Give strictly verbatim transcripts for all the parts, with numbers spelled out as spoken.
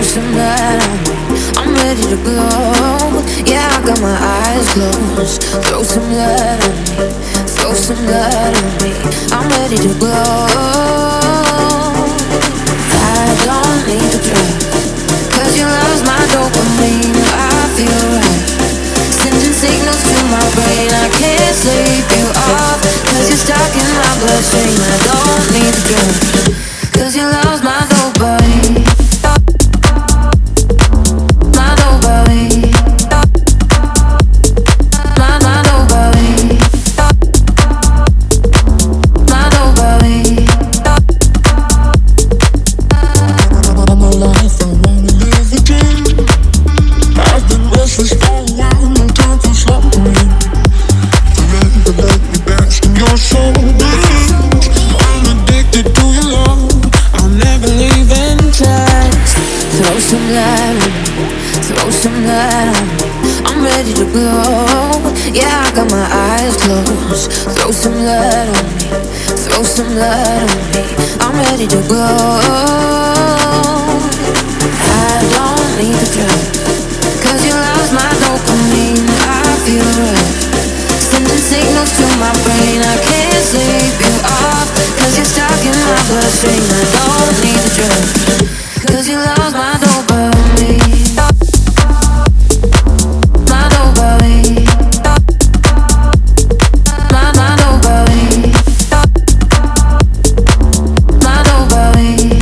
some light on me. I'm ready to glow. Yeah, I got my eyes closed. Throw some light on me. Throw some light on me. I'm ready to glow. I don't need the drugs, 'cause your love's my dopamine. I feel right, sending signals to my brain. I can't sleep you off, 'cause you're stuck in my bloodstream. I don't need the drugs, 'cause your love's my dopamine. My dopamine. My, my dopamine. My dopamine. I'm alive, I wanna live again. I've been restless for a while, no time for slumbering. Forever let me bask in your soul. I'm addicted to your love, I'll never leave in trust. Throw some light on me, throw some light on me. I'm ready to glow. Yeah, I got my eyes closed. Throw some light on me, throw some light on me. I'm ready to glow. I don't need the drugs, 'cause your love's my dopamine. I feel right, sending signals to my brain. I can't sleep you off, 'cause you're stuck in my bloodstream. I don't need the drugs, 'cause your love's my dopamine. My dopamine. My, my dopamine. My dopamine.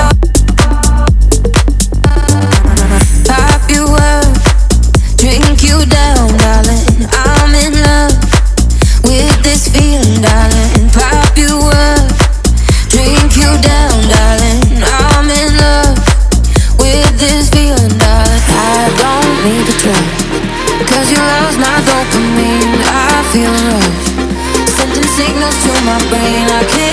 Pop you up, drink you down, darling. I'm in love with this feeling, darling. Pop you up, drink you down, darling. I'm in love with this feeling, darling. I don't need the drug, 'cause your love's my dopamine. I feel rush, sending signals to my brain. I can't